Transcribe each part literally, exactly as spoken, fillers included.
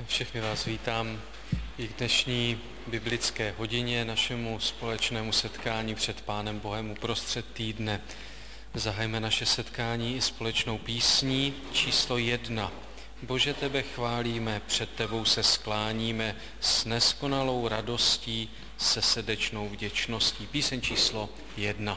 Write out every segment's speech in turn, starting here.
Všechny vás vítám i k dnešní biblické hodině, našemu společnému setkání před Pánem Bohem uprostřed týdne. Zahajme naše setkání i společnou písní číslo jedna. Bože, tebe chválíme, před tebou se skláníme s neskonalou radostí, se srdečnou vděčností. Píseň číslo jedna.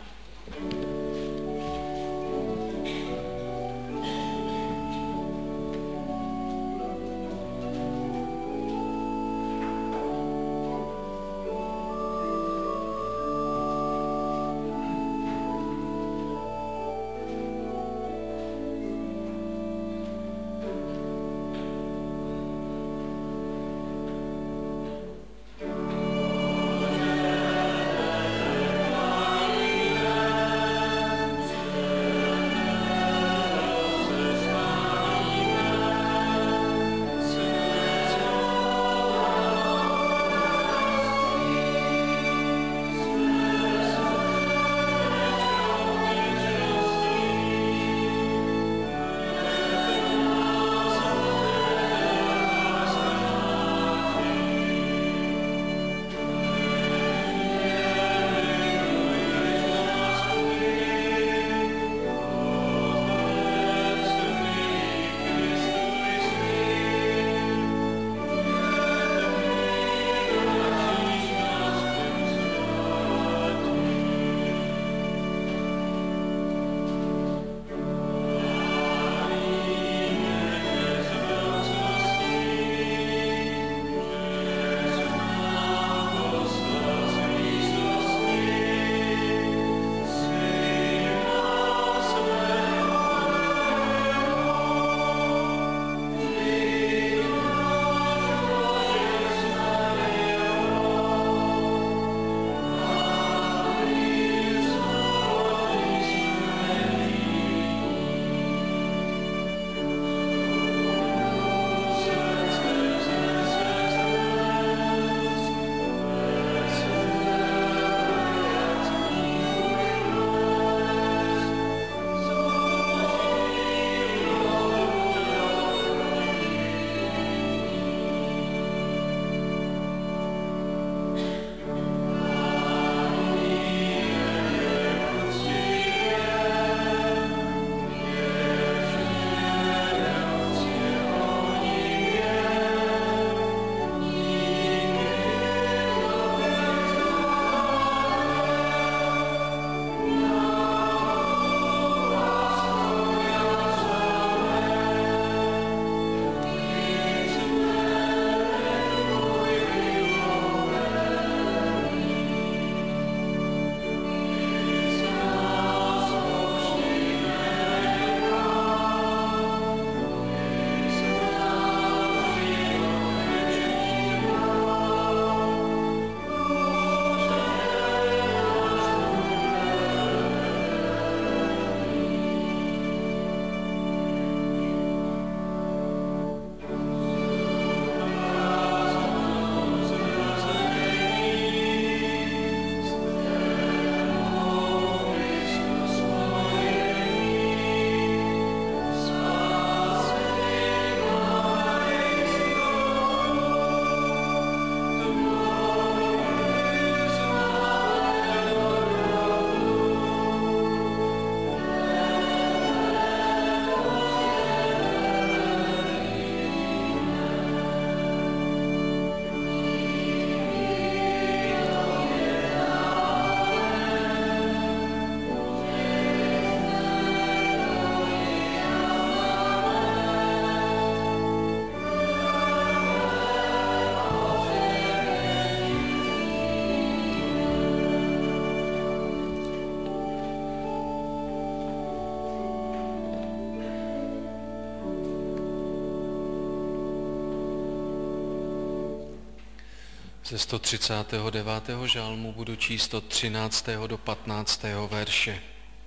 Ze sto třicátého devátého žálmu budu číst od třináctého do patnáctého verše.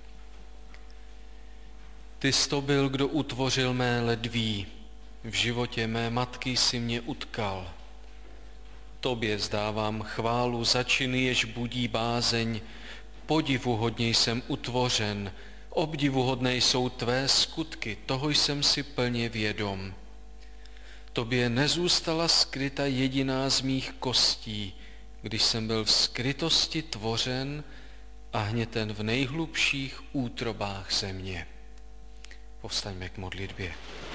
Ty jsi to byl, kdo utvořil mé ledví, v životě mé matky si mě utkal. Tobě vzdávám chválu za činy, jež budí bázeň, podivuhodně jsem utvořen, obdivuhodné jsou tvé skutky, toho jsem si plně vědom. Tobě nezůstala skryta jediná z mých kostí, když jsem byl v skrytosti tvořen a hněten v nejhlubších útrobách země. Povstaňme k modlitbě.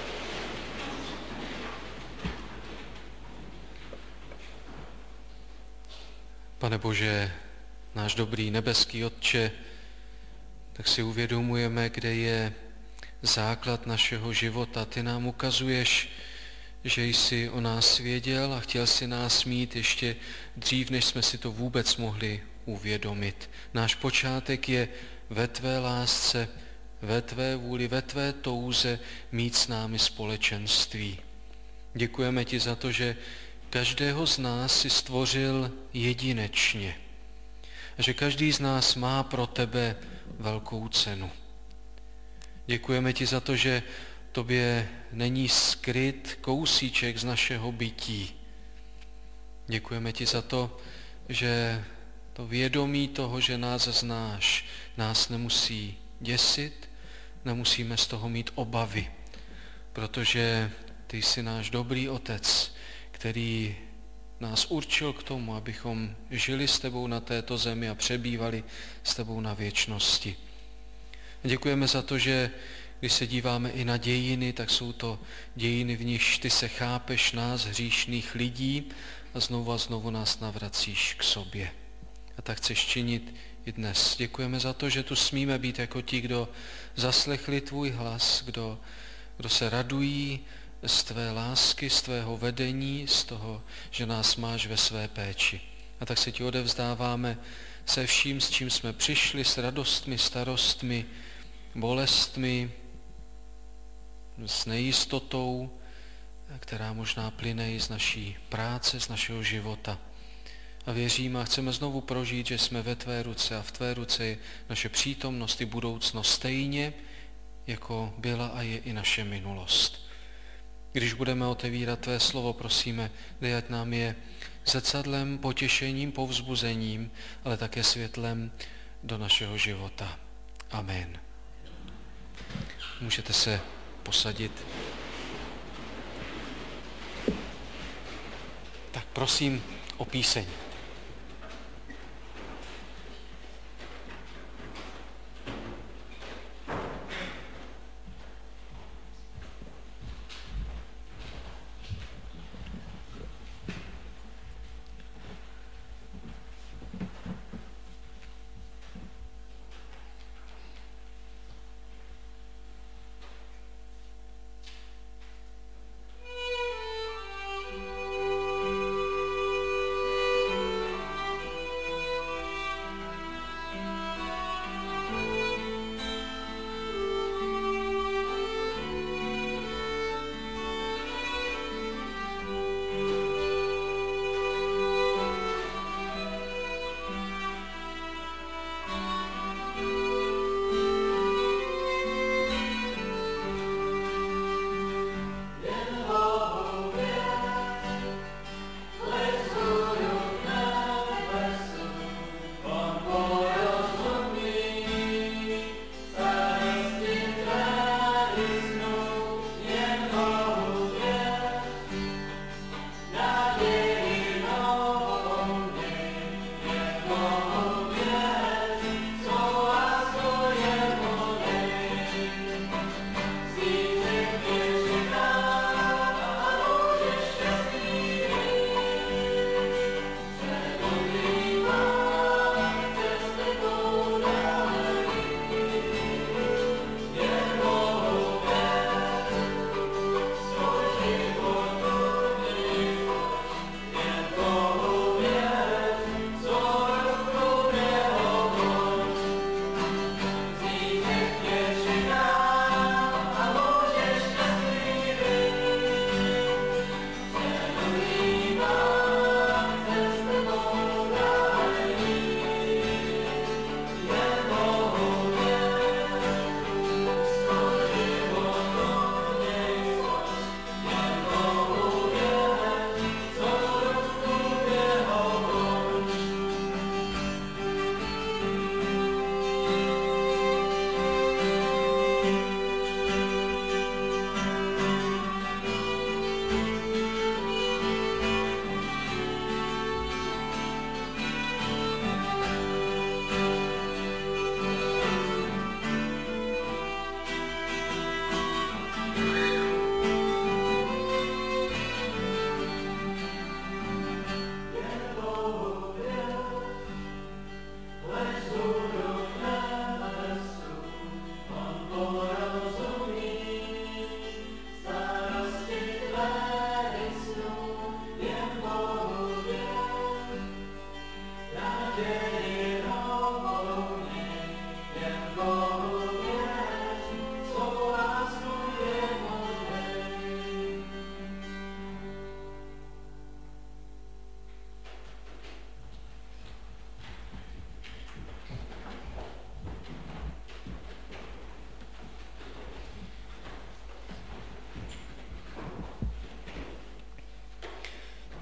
Pane Bože, náš dobrý nebeský Otče, tak si uvědomujeme, kde je základ našeho života. Ty nám ukazuješ, že jsi o nás věděl a chtěl si nás mít ještě dřív, než jsme si to vůbec mohli uvědomit. Náš počátek je ve tvé lásce, ve tvé vůli, ve tvé touze mít s námi společenství. Děkujeme ti za to, že každého z nás si stvořil jedinečně a že každý z nás má pro tebe velkou cenu. Děkujeme ti za to, že tobě není skryt kousíček z našeho bytí. Děkujeme ti za to, že to vědomí toho, že nás znáš, nás nemusí děsit, nemusíme z toho mít obavy, protože ty jsi náš dobrý Otec, který nás určil k tomu, abychom žili s tebou na této zemi a přebývali s tebou na věčnosti. Děkujeme za to, že když se díváme i na dějiny, tak jsou to dějiny, v nichž ty se chápeš nás, hříšných lidí, a znovu a znovu nás navracíš k sobě. A tak chceš činit i dnes. Děkujeme za to, že tu smíme být jako ti, kdo zaslechli tvůj hlas, kdo, kdo se radují z tvé lásky, z tvého vedení, z toho, že nás máš ve své péči. A tak se ti odevzdáváme se vším, s čím jsme přišli, s radostmi, starostmi, bolestmi, s nejistotou, která možná plyne i z naší práce, z našeho života. A věříme a chceme znovu prožít, že jsme ve tvé ruce a v tvé ruce je naše přítomnost i budoucnost stejně, jako byla a je i naše minulost. Když budeme otevírat tvé slovo, prosíme, dej, ať nám je zrcadlem, potěšením, povzbuzením, ale také světlem do našeho života. Amen. Můžete se posadit. Tak prosím o píseň.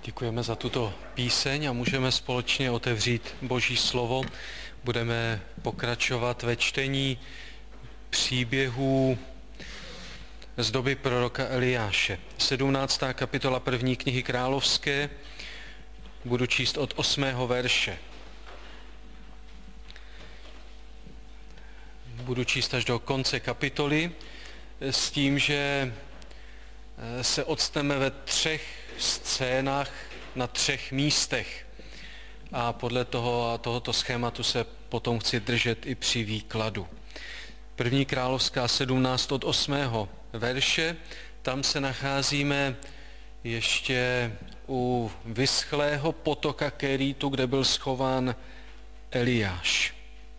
Děkujeme za tuto píseň a můžeme společně otevřít Boží slovo. Budeme pokračovat ve čtení příběhů z doby proroka Eliáše. sedmnáctá kapitola první knihy Královské, budu číst od osmého verše. Budu číst až do konce kapitoly s tím, že se odstneme ve třech scénách na třech místech. A podle toho a tohoto schématu se potom chci držet i při výkladu. První královská sedmnáct od osmého verše, tam se nacházíme ještě u vyschlého potoka Keritu, kde byl schován Eliáš.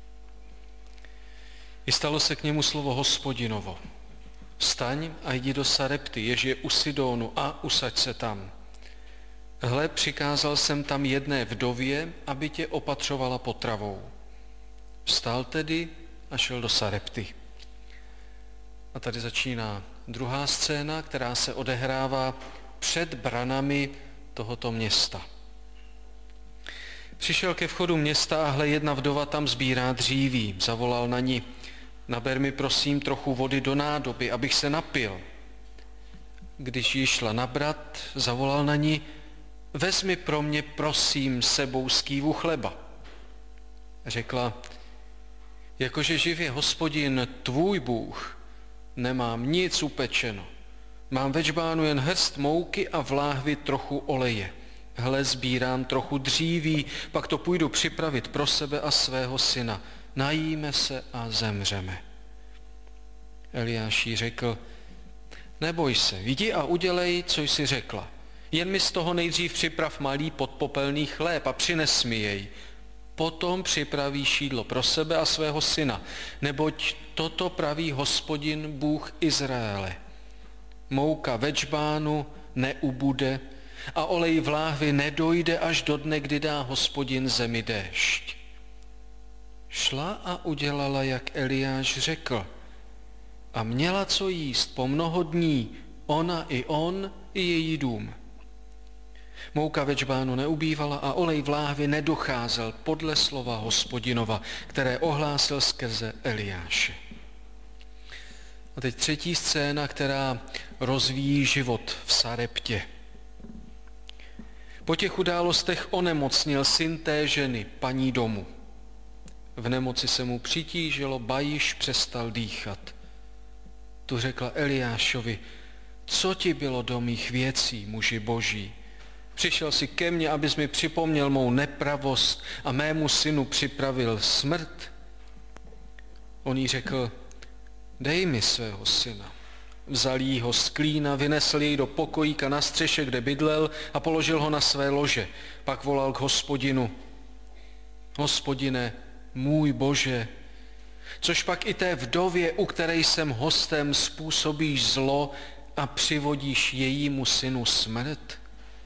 I stalo se k němu slovo Hospodinovo. Vstaň a jdi do Sarepty, jež je u Sidónu, a usaď se tam. Hle, přikázal jsem tam jedné vdově, aby tě opatřovala potravou. Vstal tedy a šel do Sarepty. A tady začíná druhá scéna, která se odehrává před branami tohoto města. Přišel ke vchodu města a hle, jedna vdova tam sbírá dříví. Zavolal na ní: naber mi prosím trochu vody do nádoby, abych se napil. Když ji šla nabrat, zavolal na ní: vezmi pro mě prosím sebou skývu chleba. Řekla: jakože živě Hospodin tvůj Bůh, nemám nic upečeno. Mám ve džbánu jen hrst mouky a v láhvi trochu oleje. Hle, sbírám trochu dříví, pak to půjdu připravit pro sebe a svého syna. Najíme se a zemřeme. Eliáš jí řekl: neboj se, jdi a udělej, co jsi řekla. Jen mi z toho nejdřív připrav malý podpopelný chléb a přines mi jej. Potom připravíš jídlo pro sebe a svého syna, neboť toto praví Hospodin, Bůh Izraele. Mouka ve džbánu neubude a olej v láhvi nedojde až do dne, kdy dá Hospodin zemi déšť. Šla a udělala, jak Eliáš řekl, a měla co jíst po mnoho dní, ona i on, i její dům. Mouka ve džbánu neubývala a olej v láhvi nedocházel podle slova Hospodinova, které ohlásil skrze Eliáše. A teď třetí scéna, která rozvíjí život v Sareptě. Po těch událostech onemocnil syn té ženy, paní domu. V nemoci se mu přitížilo, ba již přestal dýchat. Tu řekla Eliášovi: co ti bylo do mých věcí, muži boží? Přišel jsi ke mně, abys mi připomněl mou nepravost a mému synu připravil smrt? On jí řekl: dej mi svého syna. Vzal jí ho z klína, vynesl jej do pokojíka na střeše, kde bydlel, a položil ho na své lože. Pak volal k Hospodinu: Hospodine, můj Bože, což pak i té vdově, u které jsem hostem, způsobíš zlo a přivodíš jejímu synu smrt?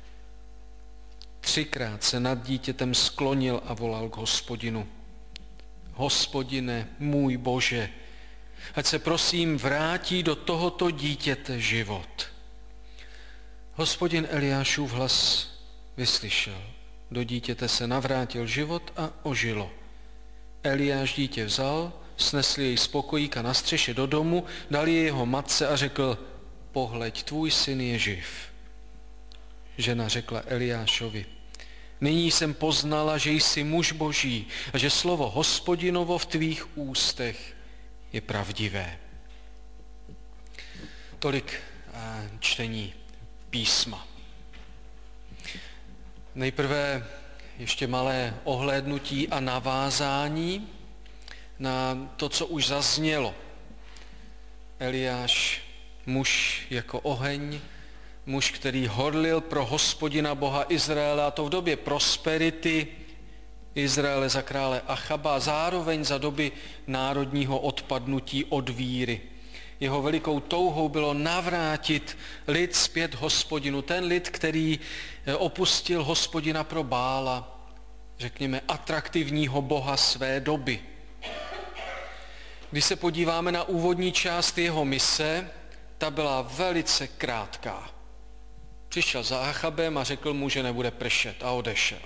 Třikrát se nad dítětem sklonil a volal k Hospodinu: Hospodine, můj Bože, ať se prosím vrátí do tohoto dítěte život. Hospodin Eliášův hlas vyslyšel. Do dítěte se navrátil život a ožilo. Eliáš dítě vzal, snesl jej z pokojíka na střeše do domu, dal jej jeho matce a řekl: pohleď, tvůj syn je živ. Žena řekla Eliášovi: nyní jsem poznala, že jsi muž boží a že slovo Hospodinovo v tvých ústech je pravdivé. Tolik čtení písma. Nejprve ještě malé ohlédnutí a navázání na to, co už zaznělo. Eliáš, muž jako oheň, muž, který horlil pro Hospodina Boha Izraele, a to v době prosperity Izraele za krále Achaba a zároveň za doby národního odpadnutí od víry. Jeho velikou touhou bylo navrátit lid zpět Hospodinu. Ten lid, který opustil Hospodina pro Bála, řekněme atraktivního boha své doby. Když se podíváme na úvodní část jeho mise, ta byla velice krátká. Přišel za Achabem a řekl mu, že nebude pršet a odešel.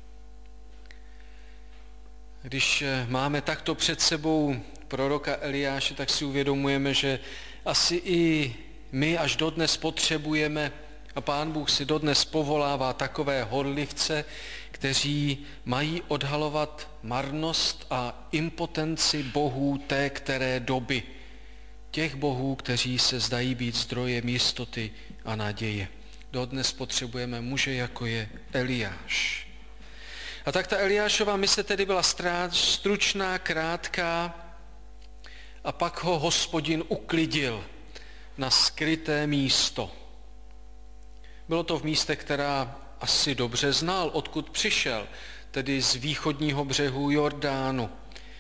Když máme takto před sebou proroka Eliáše, tak si uvědomujeme, že asi i my až dodnes potřebujeme, a Pán Bůh si dodnes povolává takové horlivce, kteří mají odhalovat marnost a impotenci bohů té které doby. Těch bohů, kteří se zdají být zdrojem jistoty a naděje. Dodnes potřebujeme muže, jako je Eliáš. A tak ta Eliášova mise tedy byla stručná, krátká a pak ho Hospodin uklidil na skryté místo. Bylo to v místě, která asi dobře znal, odkud přišel, tedy z východního břehu Jordánu.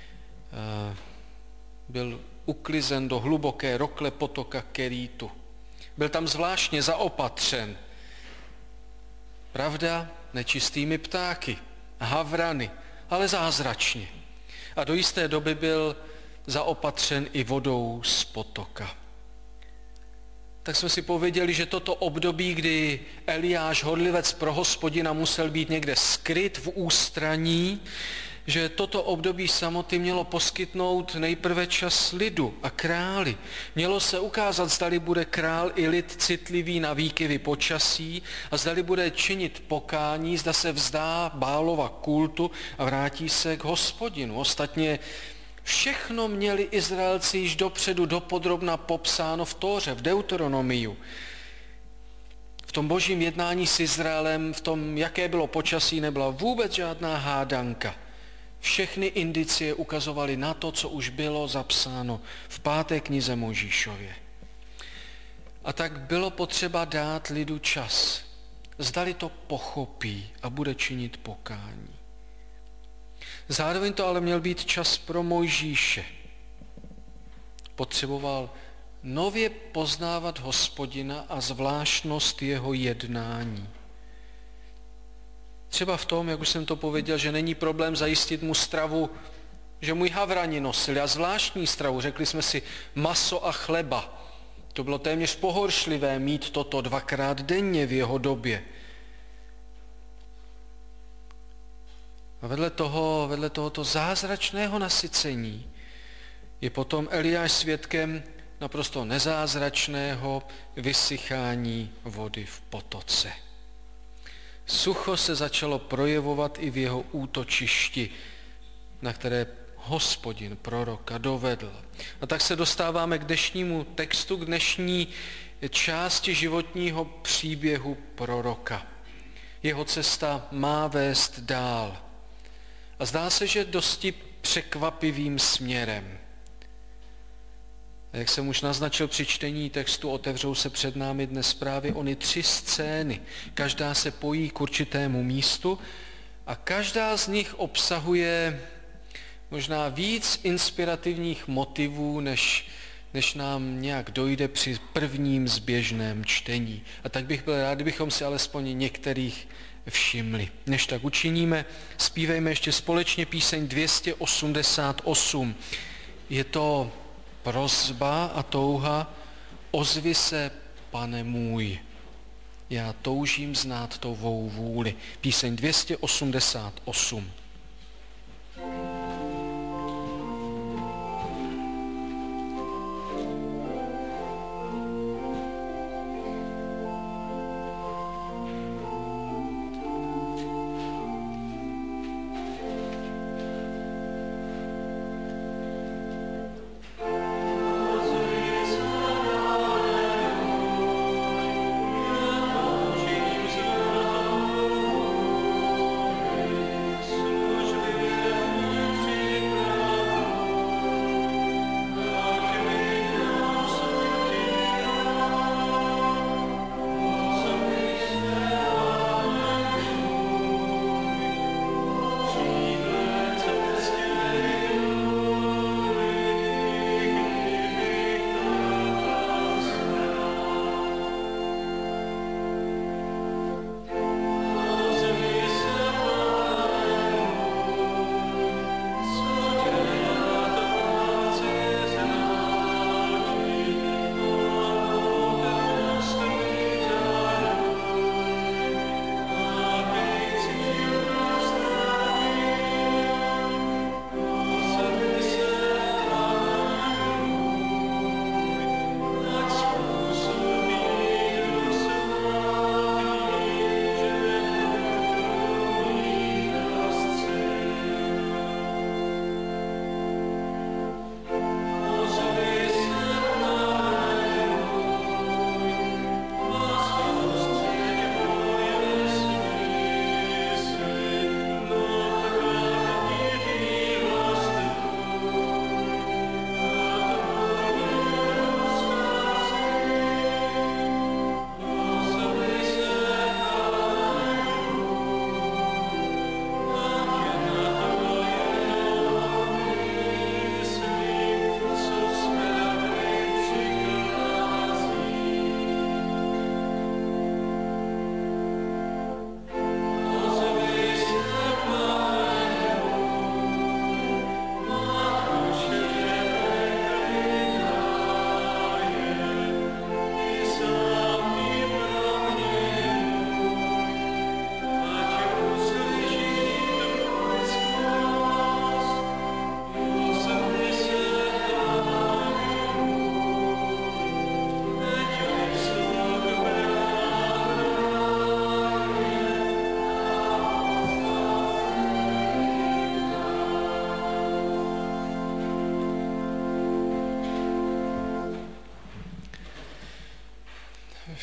Byl uklizen do hluboké rokle potoka Kerítu. Byl tam zvláštně zaopatřen. Pravda, nečistými ptáky, havrany, ale zázračně. A do jisté doby byl zaopatřen i vodou z potoka. Tak jsme si pověděli, že toto období, kdy Eliáš, horlivec pro Hospodina, musel být někde skryt v ústraní, že toto období samoty mělo poskytnout nejprve čas lidu a králi. Mělo se ukázat, zdali bude král i lid citlivý na výkyvy počasí a zdali bude činit pokání, zda se vzdá Bálova kultu a vrátí se k Hospodinu. Ostatně všechno měli Izraelci již dopředu dopodrobna popsáno v Tóře, v Deuteronomiu. V tom božím jednání s Izraelem, v tom, jaké bylo počasí, nebyla vůbec žádná hádanka. Všechny indicie ukazovaly na to, co už bylo zapsáno v páté knize Mojžíšově. A tak bylo potřeba dát lidu čas. Zdali to pochopí a bude činit pokání. Zároveň to ale měl být čas pro Mojžíše. Potřeboval nově poznávat Hospodina a zvláštnost jeho jednání. Třeba v tom, jak už jsem to pověděl, že není problém zajistit mu stravu, že mu havrani nosili a zvláštní stravu, řekli jsme si maso a chleba. To bylo téměř pohoršlivé mít toto dvakrát denně v jeho době. A vedle toho, vedle tohoto zázračného nasycení je potom Eliáš svědkem naprosto nezázračného vysychání vody v potoce. Sucho se začalo projevovat i v jeho útočišti, na které Hospodin proroka dovedl. A tak se dostáváme k dnešnímu textu, k dnešní části životního příběhu proroka. Jeho cesta má vést dál. A zdá se, že dosti překvapivým směrem. A jak jsem už naznačil při čtení textu, otevřou se před námi dnes právě ony tři scény. Každá se pojí k určitému místu a každá z nich obsahuje možná víc inspirativních motivů, než, než nám nějak dojde při prvním zběžném čtení. A tak bych byl rád, kdybychom si alespoň některých všimli. Než tak učiníme, zpívejme ještě společně píseň dvě stě osmdesát osm. Je to prosba a touha: ozvi se, Pane můj, já toužím znát tvou vůli. Píseň dvě stě osmdesát osm. Yes.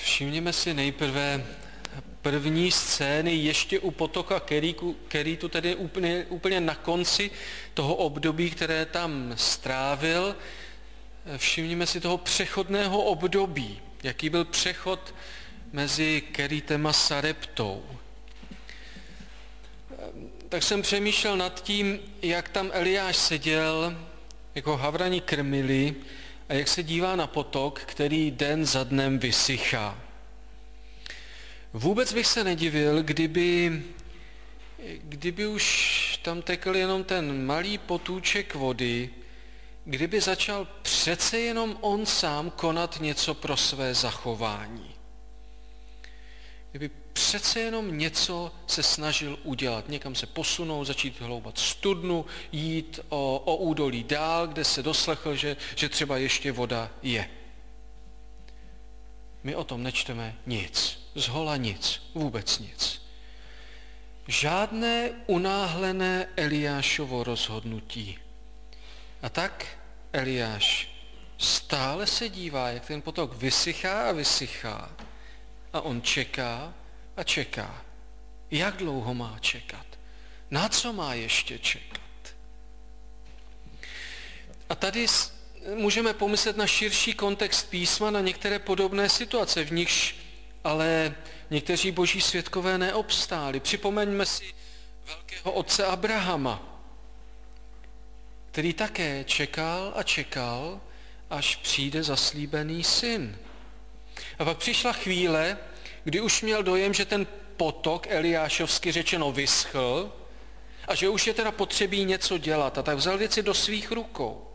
Všimněme si nejprve první scény ještě u potoka Kerítu, Kerítu tedy úplně, úplně na konci toho období, které tam strávil. Všimněme si toho přechodného období, jaký byl přechod mezi Kerítem a Sareptou. Tak jsem přemýšlel nad tím, jak tam Eliáš seděl, jako havraní krmili, a jak se dívá na potok, který den za dnem vysychá. Vůbec bych se nedivil, kdyby, kdyby už tam tekl jenom ten malý potůček vody, kdyby začal přece jenom on sám konat něco pro své zachování. Kdyby přece jenom něco se snažil udělat, někam se posunout, začít hloubat studnu, jít o, o údolí dál, kde se doslechl, že, že třeba ještě voda je. My o tom nečteme nic, zhola nic, vůbec nic. Žádné unáhlené Eliášovo rozhodnutí. A tak Eliáš stále se dívá, jak ten potok vysychá a vysychá. A on čeká a čeká. Jak dlouho má čekat? Na co má ještě čekat? A tady můžeme pomyslet na širší kontext písma, na některé podobné situace, v nichž ale někteří boží svědkové neobstáli. Připomeňme si velkého otce Abrahama, který také čekal a čekal, až přijde zaslíbený syn. A pak přišla chvíle, kdy už měl dojem, že ten potok, eliášovsky řečeno, vyschl a že už je teda potřebí něco dělat. A tak vzal věci do svých rukou.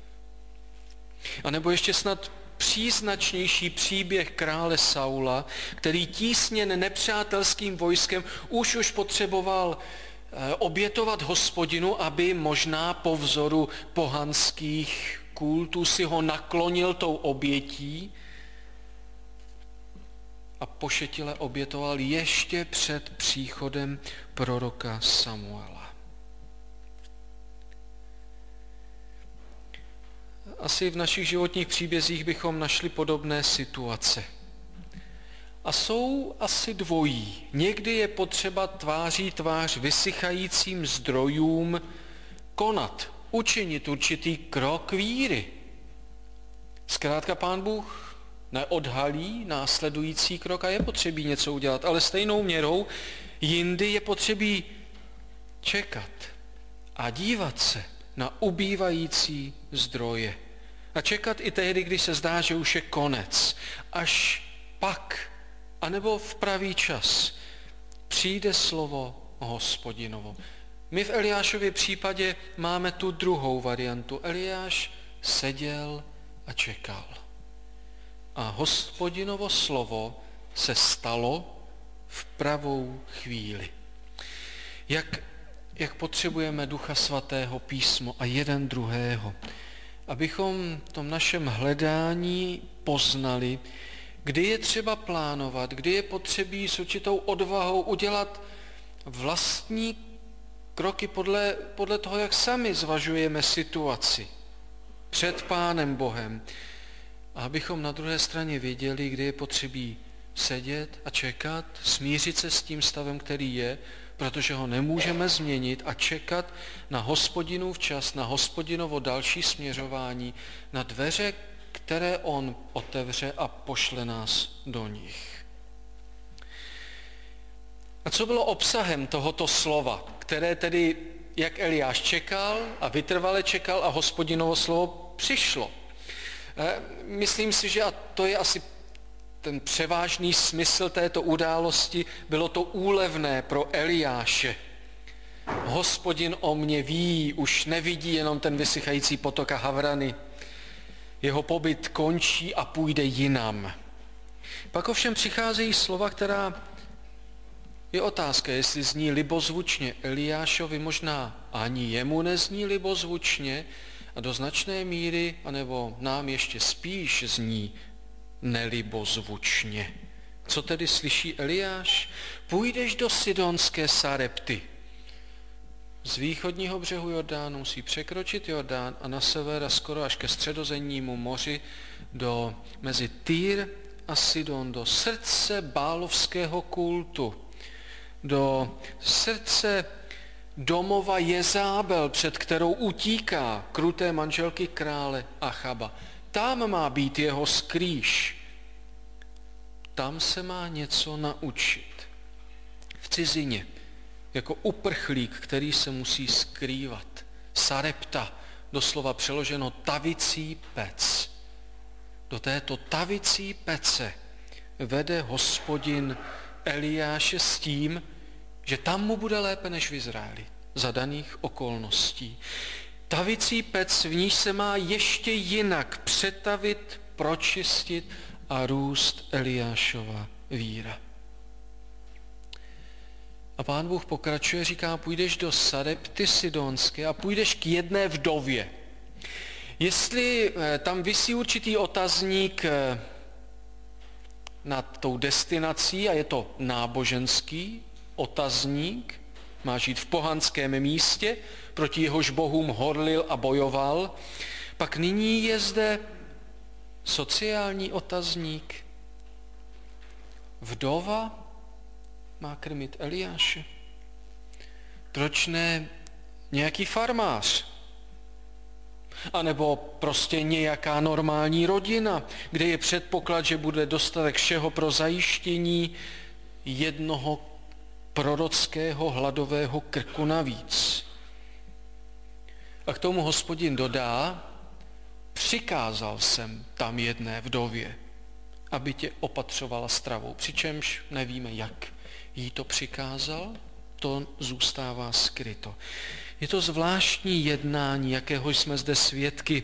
A nebo ještě snad příznačnější příběh krále Saula, který tísněn nepřátelským vojskem už už potřeboval obětovat Hospodinu, aby možná po vzoru pohanských kultů si ho naklonil tou obětí a pošetile obětoval ještě před příchodem proroka Samuela. Asi v našich životních příbězích bychom našli podobné situace. A jsou asi dvojí. Někdy je potřeba tváří tvář vysychajícím zdrojům konat, učinit určitý krok víry. Zkrátka Pán Bůh neodhalí následující krok a je potřebí něco udělat, ale stejnou měrou jindy je potřebí čekat a dívat se na ubývající zdroje. A čekat i tehdy, když se zdá, že už je konec. Až pak, anebo v pravý čas, přijde slovo Hospodinovo. My v Eliášově případě máme tu druhou variantu. Eliáš seděl a čekal. A Hospodinovo slovo se stalo v pravou chvíli. Jak, jak potřebujeme Ducha Svatého, písmo a jeden druhého, abychom v tom našem hledání poznali, kdy je třeba plánovat, kdy je potřebí s určitou odvahou udělat vlastní kroky podle, podle toho, jak sami zvažujeme situaci před Pánem Bohem. A abychom na druhé straně věděli, kdy je potřebí sedět a čekat, smířit se s tím stavem, který je, protože ho nemůžeme změnit, a čekat na Hospodinův čas, na Hospodinovo další směřování, na dveře, které on otevře a pošle nás do nich. A co bylo obsahem tohoto slova, které tedy, jak Eliáš čekal a vytrvale čekal a Hospodinovo slovo přišlo? Myslím si, že a to je asi ten převážný smysl této události, bylo to úlevné pro Eliáše. Hospodin o mě ví, už nevidí jenom ten vysychající potok a havrany. Jeho pobyt končí a půjde jinam. Pak ovšem přicházejí slova, která je otázka, jestli zní libozvučně Eliášovi, možná ani jemu nezní libozvučně, a do značné míry, anebo nám ještě spíš zní nelibozvučně. Co tedy slyší Eliáš? Půjdeš do sidonské Sarepty. Z východního břehu Jordánu musí překročit Jordán a na sever a skoro až ke středozemnímu moři do, mezi Týr a Sidon, do srdce bálovského kultu, do srdce domova Jezábel, před kterou utíká kruté manželky krále Achaba. Tam má být jeho skrýš. Tam se má něco naučit. V cizině, jako uprchlík, který se musí skrývat. Sarepta, doslova přeloženo tavicí pec. Do této tavicí pece vede Hospodin Eliáše s tím, že tam mu bude lépe než v Izraeli za daných okolností. Tavicí pec, v níž se má ještě jinak přetavit, pročistit a růst Eliášova víra. A Pán Bůh pokračuje, říká, půjdeš do Sarepty Sidonské a půjdeš k jedné vdově. Jestli tam visí určitý otazník nad tou destinací a je to náboženský otazník, má žít v pohanském místě, proti jehož bohům horlil a bojoval, pak nyní je zde sociální otazník. Vdova má krmit Eliáše. Proč ne nějaký farmář? A nebo prostě nějaká normální rodina, kde je předpoklad, že bude dostatek všeho pro zajištění jednoho prorockého hladového krku navíc. A k tomu Hospodin dodá, přikázal jsem tam jedné vdově, aby tě opatřovala stravou. Přičemž nevíme, jak jí to přikázal, to zůstává skryto. Je to zvláštní jednání, jakého jsme zde svědky.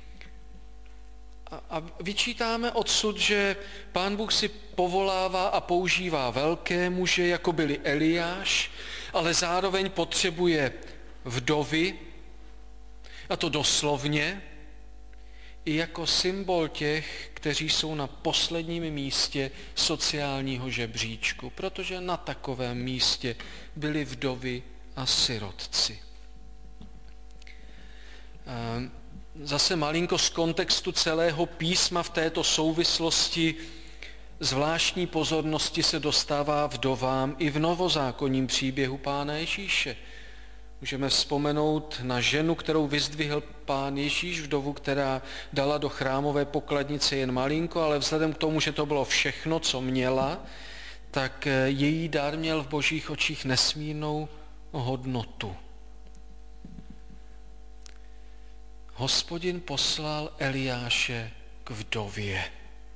A, a vyčítáme odsud, že Pán Bůh si povolává a používá velké muže, jako byli Eliáš, ale zároveň potřebuje vdovy, a to doslovně, i jako symbol těch, kteří jsou na posledním místě sociálního žebříčku, protože na takovém místě byli vdovy a sirotci. Zase malinko z kontextu celého písma v této souvislosti zvláštní pozornosti se dostává vdovám i v novozákonním příběhu Pána Ježíše. Můžeme vzpomenout na ženu, kterou vyzdvihl Pán Ježíš, vdovu, která dala do chrámové pokladnice jen malinko, ale vzhledem k tomu, že to bylo všechno, co měla, tak její dar měl v Božích očích nesmírnou hodnotu. Hospodin poslal Eliáše k vdově,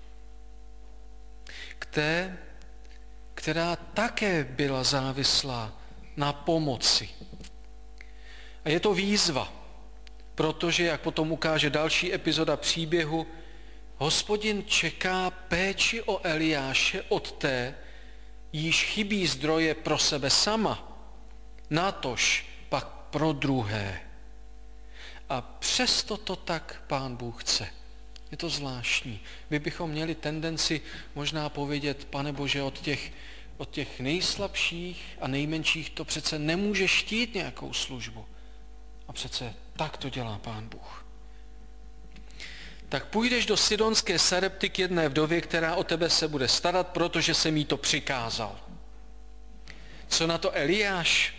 k té, která také byla závislá na pomoci. A je to výzva, protože, jak potom ukáže další epizoda příběhu, Hospodin čeká péči o Eliáše od té, jíž chybí zdroje pro sebe sama, natož pak pro druhé. A přesto to tak Pán Bůh chce. Je to zvláštní. My bychom měli tendenci možná povědět, Pane Bože, od těch, od těch nejslabších a nejmenších to přece nemůže štít nějakou službu. A přece tak to dělá Pán Bůh. Tak půjdeš do sidonské Sarepty k jedné vdově, která o tebe se bude starat, protože jsem jí to přikázal. Co na to Eliáš?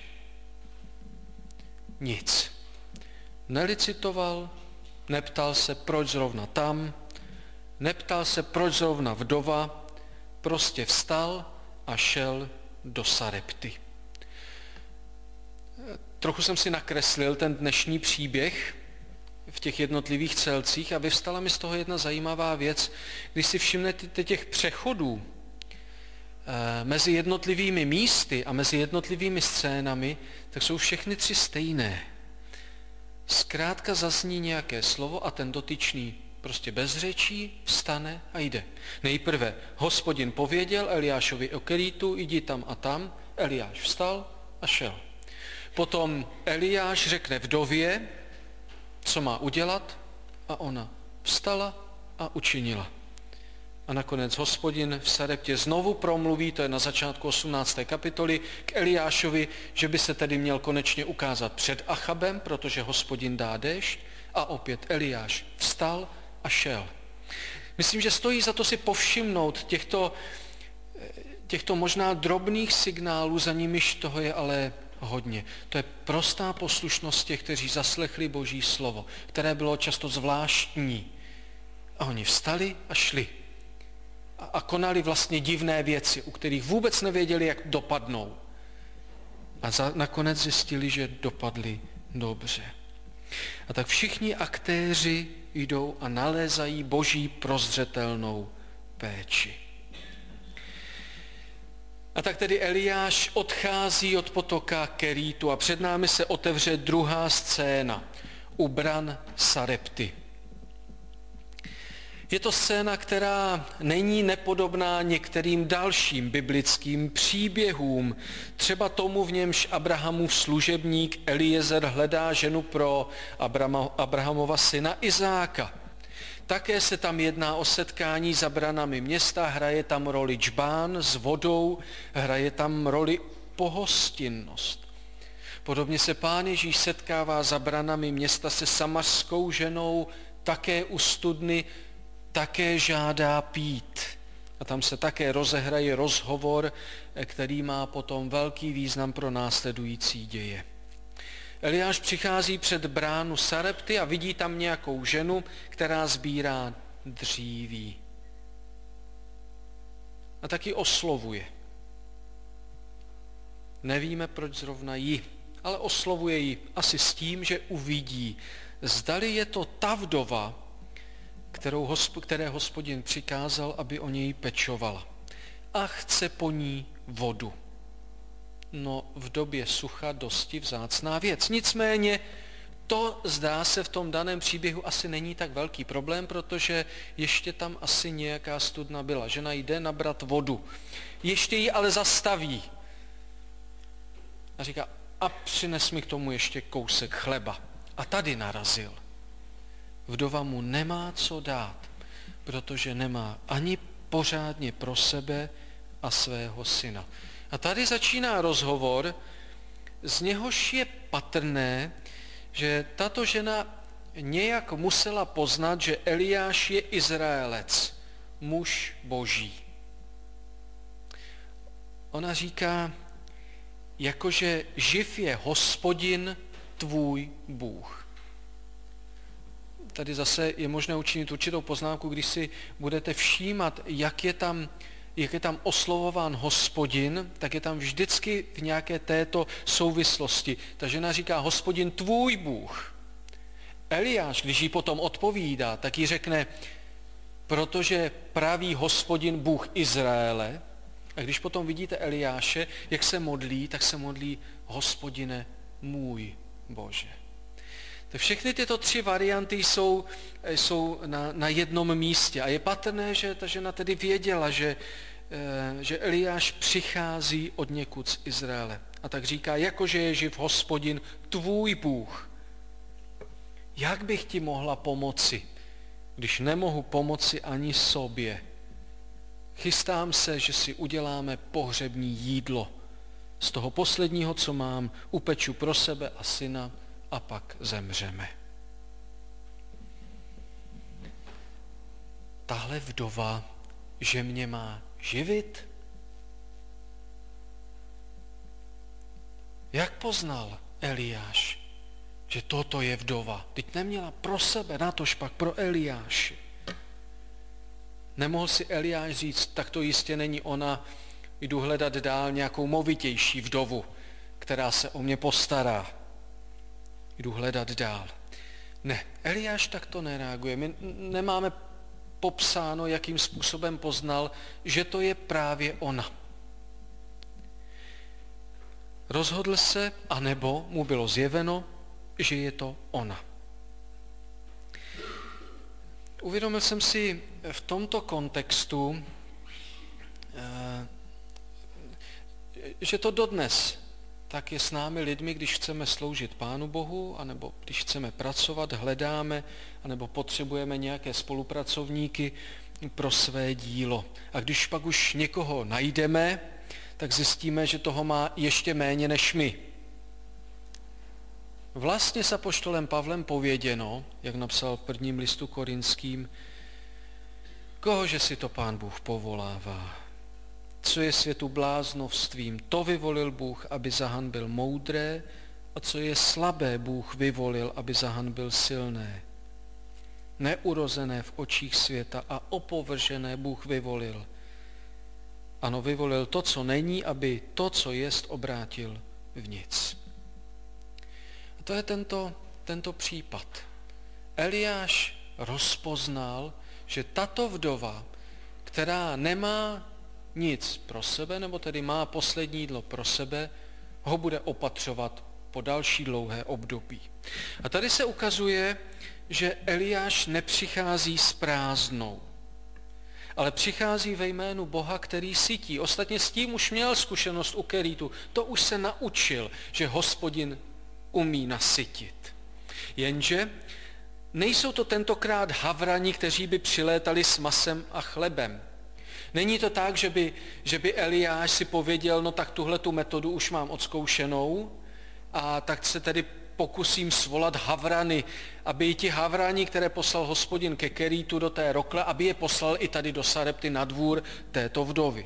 Nic. Nelicitoval, neptal se, proč zrovna tam, neptal se, proč zrovna vdova, prostě vstal a šel do Sarepty. Trochu jsem si nakreslil ten dnešní příběh v těch jednotlivých celcích a vyvstala mi z toho jedna zajímavá věc. Když si všimnete těch přechodů mezi jednotlivými místy a mezi jednotlivými scénami, tak jsou všechny tři stejné. Zkrátka zazní nějaké slovo a ten dotyčný prostě bez řečí vstane a jde. Nejprve Hospodin pověděl Eliášovi o Kerýtu, jdi tam a tam, Eliáš vstal a šel. Potom Eliáš řekne vdově, co má udělat, a ona vstala a učinila. A nakonec Hospodin v Sareptě znovu promluví, to je na začátku osmnácté kapitoly, k Eliášovi, že by se tedy měl konečně ukázat před Achabem, protože Hospodin dá déšť, a opět Eliáš vstal a šel. Myslím, že stojí za to si povšimnout těchto, těchto možná drobných signálů, za nimiž toho je ale hodně. To je prostá poslušnost těch, kteří zaslechli Boží slovo, které bylo často zvláštní. A oni vstali a šli. A, a konali vlastně divné věci, u kterých vůbec nevěděli, jak dopadnou. A za, nakonec zjistili, že dopadli dobře. A tak všichni aktéři jdou a nalézají Boží prozřetelnou péči. A tak tedy Eliáš odchází od potoka Kerítu a před námi se otevře druhá scéna u bran Sarepty. Je to scéna, která není nepodobná některým dalším biblickým příběhům. Třeba tomu, v němž Abrahamův služebník Eliezer hledá ženu pro Abrahamova syna Izáka. Také se tam jedná o setkání za branami města, hraje tam roli džbán s vodou, hraje tam roli pohostinnost. Podobně se Pán Ježíš setkává za branami města se samařskou ženou, také u studny, také žádá pít. A tam se také rozehraje rozhovor, který má potom velký význam pro následující děje. Eliáš přichází před bránu Sarepty a vidí tam nějakou ženu, která sbírá dříví. A taky oslovuje. Nevíme, proč zrovna ji, ale oslovuje ji asi s tím, že uvidí, zdali je to ta vdova, kterou hosp- které Hospodin přikázal, aby o něj pečovala. A chce po ní vodu. No, v době sucha dosti vzácná věc. Nicméně to, zdá se, v tom daném příběhu asi není tak velký problém, protože ještě tam asi nějaká studna byla. Žena jde nabrat vodu. Ještě ji ale zastaví. A říká, a přines mi k tomu ještě kousek chleba. A tady narazil. Vdova mu nemá co dát, protože nemá ani pořádně pro sebe a svého syna. A tady začíná rozhovor, z něhož je patrné, že tato žena nějak musela poznat, že Eliáš je Izraelec, muž boží. Ona říká, jakože živ je Hospodin tvůj Bůh. Tady zase je možné učinit určitou poznámku, když si budete všímat, jak je tam, jak je tam oslovován Hospodin, tak je tam vždycky v nějaké této souvislosti. Ta žena říká, Hospodin tvůj Bůh. Eliáš, když jí potom odpovídá, tak jí řekne, protože praví Hospodin Bůh Izraele. A když potom vidíte Eliáše, jak se modlí, tak se modlí, Hospodine můj Bože. Tak všechny tyto tři varianty jsou, jsou na, na jednom místě. A je patrné, že ta žena tedy věděla, že, že Eliáš přichází od někud z Izraele. A tak říká, jakože je živ Hospodin, tvůj Bůh. Jak bych ti mohla pomoci, když nemohu pomoci ani sobě? Chystám se, že si uděláme pohřební jídlo. Z toho posledního, co mám, upeču pro sebe a syna a pak zemřeme. Tahle vdova, že mě má živit? Jak poznal Eliáš, že toto je vdova? Teď neměla pro sebe, natož pak pro Eliáše. Nemohl si Eliáš říct, tak to jistě není ona, jdu hledat dál nějakou movitější vdovu, která se o mě postará. Jdu hledat dál. Ne, Eliáš takto nereaguje. My nemáme popsáno, jakým způsobem poznal, že to je právě ona. Rozhodl se, anebo mu bylo zjeveno, že je to ona. Uvědomil jsem si v tomto kontextu, že to dodnes tak je s námi lidmi, když chceme sloužit Pánu Bohu, anebo když chceme pracovat, hledáme, anebo potřebujeme nějaké spolupracovníky pro své dílo. A když pak už někoho najdeme, tak zjistíme, že toho má ještě méně než my. Vlastně s apoštolem Pavlem pověděno, jak napsal v prvním listu Korinským, Kohože si to Pán Bůh povolává? Co je světu bláznovstvím, to vyvolil Bůh, aby zahanbil moudré, a co je slabé, Bůh vyvolil, aby zahanbil silné. Neurozené v očích světa a opovržené Bůh vyvolil. Ano, vyvolil to, co není, aby to, co jest, obrátil v nic. A to je tento, tento případ. Eliáš rozpoznal, že tato vdova, která nemá nic pro sebe, nebo tedy má poslední jídlo pro sebe, ho bude opatřovat po další dlouhé období. A tady se ukazuje, že Eliáš nepřichází s prázdnou, ale přichází ve jménu Boha, který sytí. Ostatně s tím už měl zkušenost u Kerítu. To už se naučil, že Hospodin umí nasytit. Jenže nejsou to tentokrát havrani, kteří by přilétali s masem a chlebem. Není to tak, že by, že by Eliáš si pověděl, no tak tuhle tu metodu už mám odzkoušenou a tak se tedy pokusím svolat havrany, aby i ti havrani, které poslal Hospodin ke Kerítu do té rokle, aby je poslal i tady do Sarepty na dvůr této vdovy.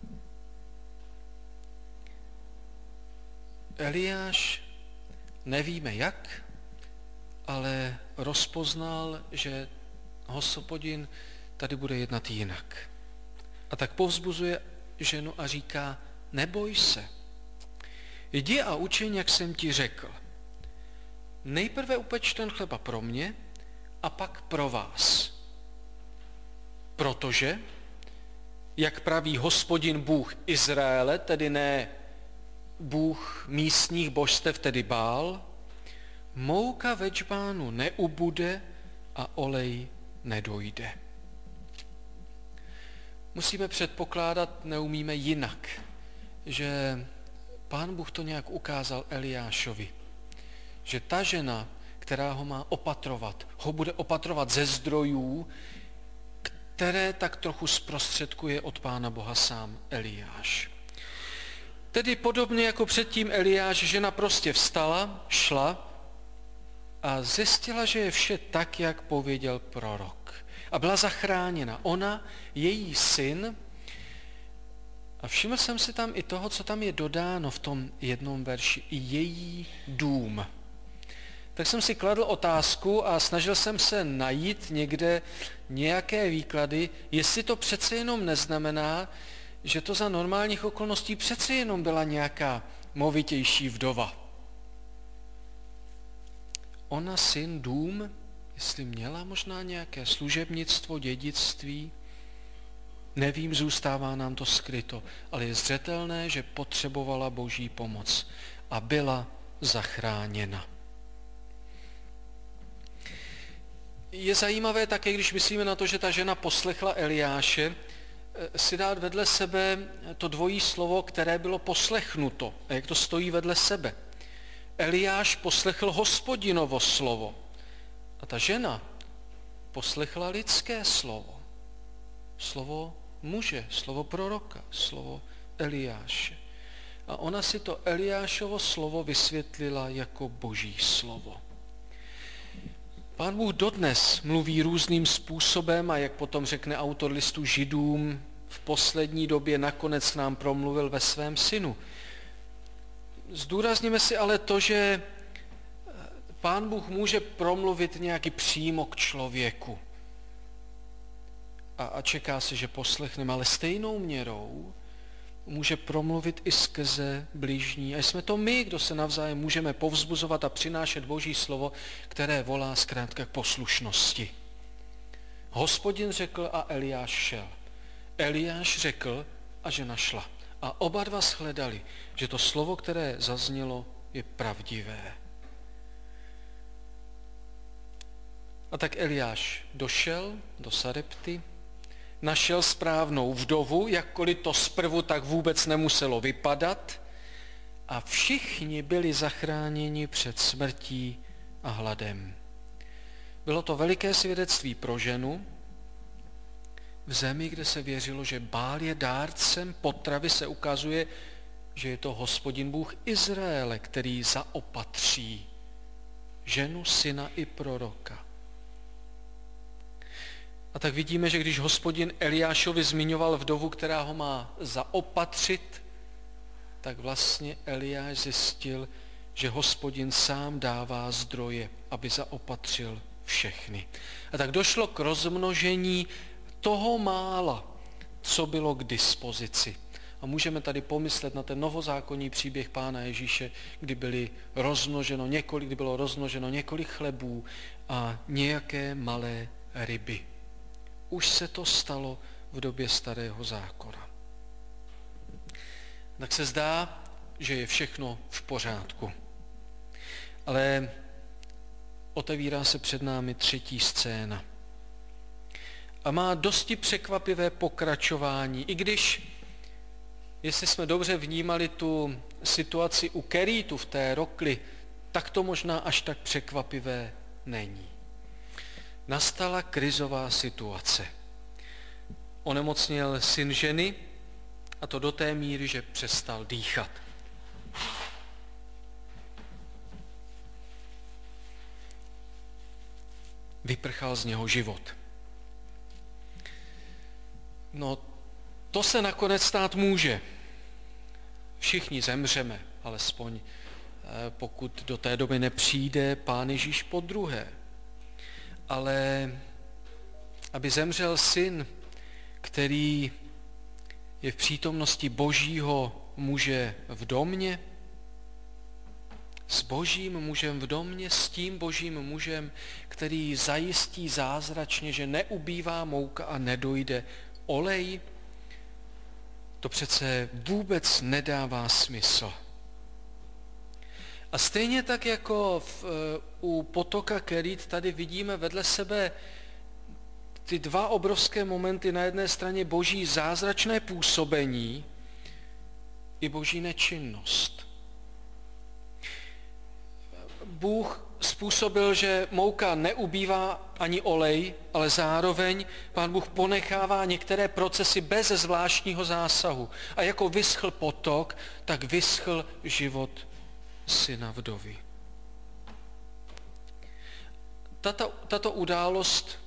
Eliáš, nevíme jak, ale rozpoznal, že Hospodin tady bude jednat jinak. A tak povzbuzuje ženu a říká, neboj se, jdi a učiň, jak jsem ti řekl. Nejprve upeč ten chleba pro mě a pak pro vás. Protože, jak praví Hospodin Bůh Izraele, tedy ne Bůh místních božstev, tedy Bál, mouka ve džbánu neubude a olej nedojde. Musíme předpokládat, neumíme jinak, že Pán Bůh to nějak ukázal Eliášovi, že ta žena, která ho má opatrovat, ho bude opatrovat ze zdrojů, které tak trochu zprostředkuje od Pána Boha sám Eliáš. Tedy podobně jako předtím Eliáš, žena prostě vstala, šla a zjistila, že je vše tak, jak pověděl prorok. A byla zachráněna. Ona, její syn, a všiml jsem si tam i toho, co tam je dodáno v tom jednom verši, i její dům. Tak jsem si kladl otázku a snažil jsem se najít někde nějaké výklady, jestli to přece jenom neznamená, že to za normálních okolností přece jenom byla nějaká movitější vdova. Ona, syn, dům, jestli měla možná nějaké služebnictvo, dědictví, nevím, zůstává nám to skryto, ale je zřetelné, že potřebovala Boží pomoc a byla zachráněna. Je zajímavé také, když myslíme na to, že ta žena poslechla Eliáše, si dát vedle sebe to dvojí slovo, které bylo poslechnuto. A jak to stojí vedle sebe. Eliáš poslechl Hospodinovo slovo. A ta žena poslechla lidské slovo. Slovo muže, slovo proroka, slovo Eliáše. A ona si to Eliášovo slovo vysvětlila jako Boží slovo. Pán Bůh dodnes mluví různým způsobem a jak potom řekne autor listu Židům, v poslední době nakonec nám promluvil ve svém synu. Zdůrazníme si ale to, že Pán Bůh může promluvit nějaký přímo k člověku. A, a čeká se, že poslechneme, ale stejnou měrou může promluvit i skrze bližní. A jsme to my, kdo se navzájem můžeme povzbuzovat a přinášet Boží slovo, které volá zkrátka k poslušnosti. Hospodin řekl a Eliáš šel. Eliáš řekl a žena šla. A oba dva shledali, že to slovo, které zaznělo, je pravdivé. A tak Eliáš došel do Sarepty, našel správnou vdovu, jakkoliv to zprvu tak vůbec nemuselo vypadat, a všichni byli zachráněni před smrtí a hladem. Bylo to veliké svědectví pro ženu v zemi, kde se věřilo, že Bál je dárcem potravy, se ukazuje, že je to Hospodin Bůh Izraele, který zaopatří ženu, syna i proroka. A tak vidíme, že když Hospodin Eliášovi zmiňoval vdovu, která ho má zaopatřit, tak vlastně Eliáš zjistil, že Hospodin sám dává zdroje, aby zaopatřil všechny. A tak došlo k rozmnožení toho mála, co bylo k dispozici. A můžeme tady pomyslet na ten novozákonní příběh Pána Ježíše, kdy, byly rozmnoženo několik, kdy bylo rozmnoženo několik chlebů a nějaké malé ryby. Už se to stalo v době Starého zákona. Tak se zdá, že je všechno v pořádku. Ale otevírá se před námi třetí scéna. A má dosti překvapivé pokračování, i když, jestli jsme dobře vnímali tu situaci u Kerítu v té rokli, tak to možná až tak překvapivé není. Nastala krizová situace. Onemocněl syn ženy, a to do té míry, že přestal dýchat. Vyprchal z něho život. No, to se nakonec stát může. Všichni zemřeme, alespoň pokud do té doby nepřijde Pán Ježíš podruhé. Ale aby zemřel syn, který je v přítomnosti božího muže v domě, s božím mužem v domě, s tím božím mužem, který zajistí zázračně, že neubývá mouka a nedojde olej, to přece vůbec nedává smysl. A stejně tak jako v, u potoka Kerít tady vidíme vedle sebe ty dva obrovské momenty, na jedné straně boží zázračné působení i boží nečinnost. Bůh způsobil, že mouka neubývá ani olej, ale zároveň Pán Bůh ponechává některé procesy bez zvláštního zásahu. A jako vyschl potok, tak vyschl život syna vdovy. Tato, tato událost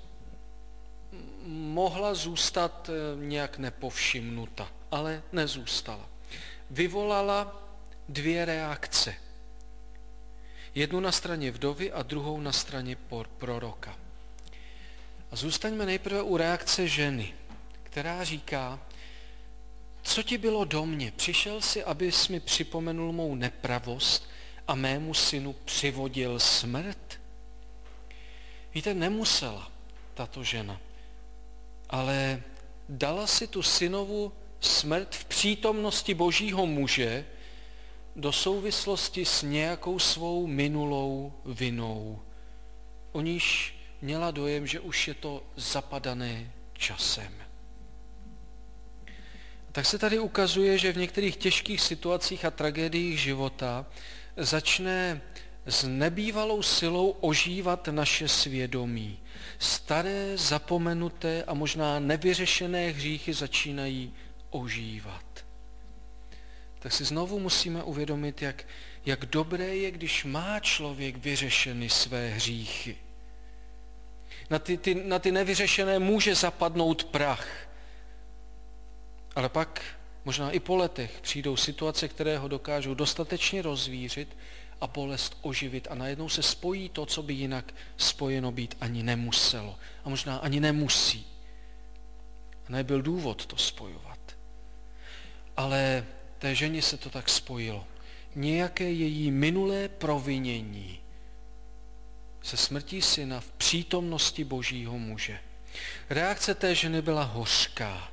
mohla zůstat nějak nepovšimnuta, ale nezůstala. Vyvolala dvě reakce. Jednu na straně vdovy a druhou na straně proroka. A zůstaňme nejprve u reakce ženy, která říká, co ti bylo do mě? Přišel jsi, abys mi připomenul mou nepravost a mému synu přivodil smrt? Víte, nemusela tato žena, ale dala si tu synovu smrt v přítomnosti božího muže do souvislosti s nějakou svou minulou vinou. O níž měla dojem, že už je to zapadané časem. Tak se tady ukazuje, že v některých těžkých situacích a tragédiích života začne s nebývalou silou ožívat naše svědomí. Staré, zapomenuté a možná nevyřešené hříchy začínají ožívat. Tak si znovu musíme uvědomit, jak, jak dobré je, když má člověk vyřešeny své hříchy. Na ty, ty, na ty nevyřešené může zapadnout prach. Ale pak, možná i po letech, přijdou situace, které ho dokážou dostatečně rozvířit a bolest oživit. A najednou se spojí to, co by jinak spojeno být ani nemuselo. A možná ani nemusí. A nebyl důvod to spojovat. Ale té ženě se to tak spojilo. Nějaké její minulé provinění se smrtí syna v přítomnosti božího muže. Reakce té ženy byla hořká.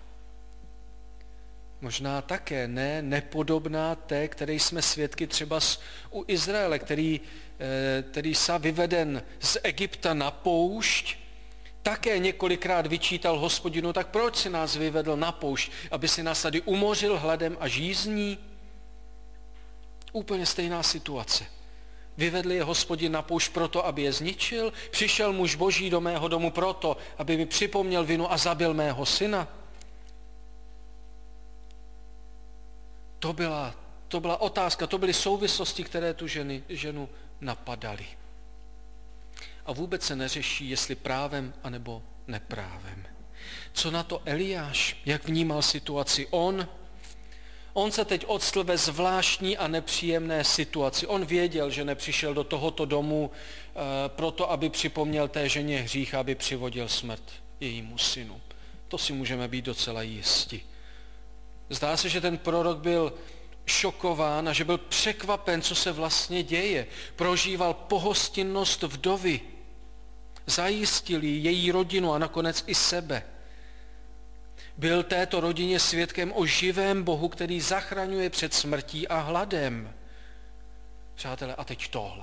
Možná také ne nepodobná té, které jsme svědky třeba u Izraele, který, který sa vyveden z Egypta na poušť, také několikrát vyčítal Hospodinu, tak proč si nás vyvedl na poušť, aby si nás tady umořil hladem a žízní? Úplně stejná situace. Vyvedl je Hospodin na poušť proto, aby je zničil, přišel muž boží do mého domu proto, aby mi připomněl vinu a zabil mého syna. To byla, to byla otázka, to byly souvislosti, které tu ženy, ženu napadaly. A vůbec se neřeší, jestli právem anebo neprávem. Co na to Eliáš? Jak vnímal situaci on? On se teď odstl ve zvláštní a nepříjemné situaci. On věděl, že nepřišel do tohoto domu e, proto, aby připomněl té ženě hřích, aby přivodil smrt jejímu synu. To si můžeme být docela jisti. Zdá se, že ten prorok byl šokován a že byl překvapen, co se vlastně děje. Prožíval pohostinnost vdovy. Zajistil jí, její rodinu a nakonec i sebe. Byl této rodině svědkem o živém Bohu, který zachraňuje před smrtí a hladem. Přátelé, a teď tohle.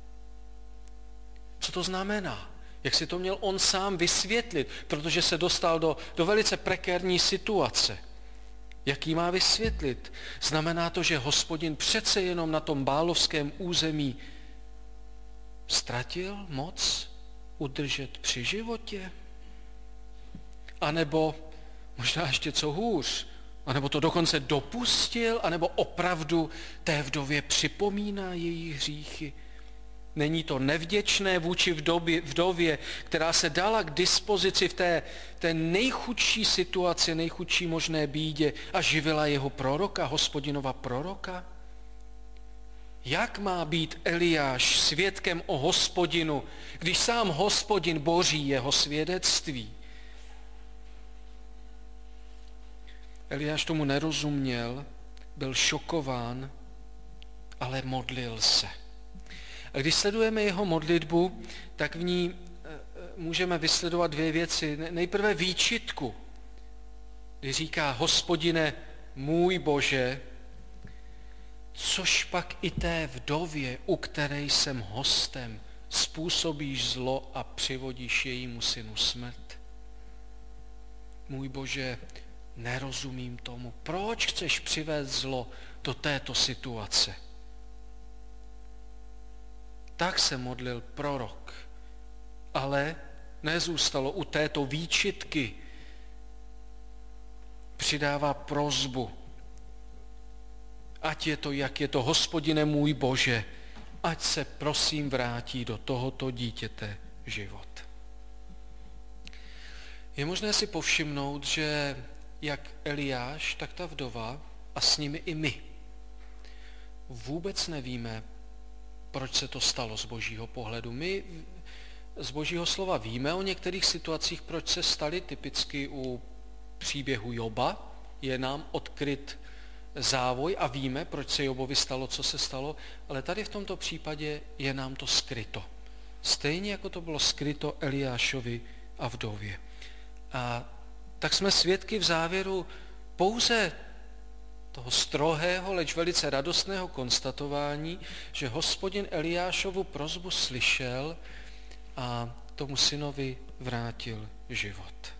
Co to znamená? Jak si to měl on sám vysvětlit, protože se dostal do, do velice prekérní situace. Jak jí má vysvětlit? Znamená to, že Hospodin přece jenom na tom bálovském území ztratil moc udržet při životě? A nebo možná ještě co hůř, anebo to dokonce dopustil, anebo opravdu té vdově připomíná její hříchy. Není to nevděčné vůči vdově, vdově, která se dala k dispozici v té, té nejchudší situaci, nejchudší možné bídě a živila jeho proroka, Hospodinova proroka? Jak má být Eliáš svědkem o Hospodinu, když sám Hospodin boří jeho svědectví? Eliáš tomu nerozuměl, byl šokován, ale modlil se. A když sledujeme jeho modlitbu, tak v ní můžeme vysledovat dvě věci. Nejprve výčitku, kdy říká: Hospodine, můj Bože, což pak i té vdově, u které jsem hostem, způsobíš zlo a přivodíš jejímu synu smrt. Můj Bože, nerozumím tomu. Proč chceš přivést zlo do této situace? Tak se modlil prorok, ale nezůstalo u této výčitky. Přidává prosbu. Ať je to, jak je to, Hospodine můj Bože, ať se prosím vrátí do tohoto dítěte život. Je možné si povšimnout, že jak Eliáš, tak ta vdova a s nimi i my vůbec nevíme, proč se to stalo z božího pohledu. My z božího slova víme o některých situacích, proč se staly, typicky u příběhu Joba je nám odkryt závoj a víme, proč se Jobovi stalo, co se stalo, ale tady v tomto případě je nám to skryto. Stejně jako to bylo skryto Eliášovi a vdově. A tak jsme svědky v závěru pouze toho strohého, leč velice radostného konstatování, že Hospodin Eliášovu prosbu slyšel a tomu synovi vrátil život.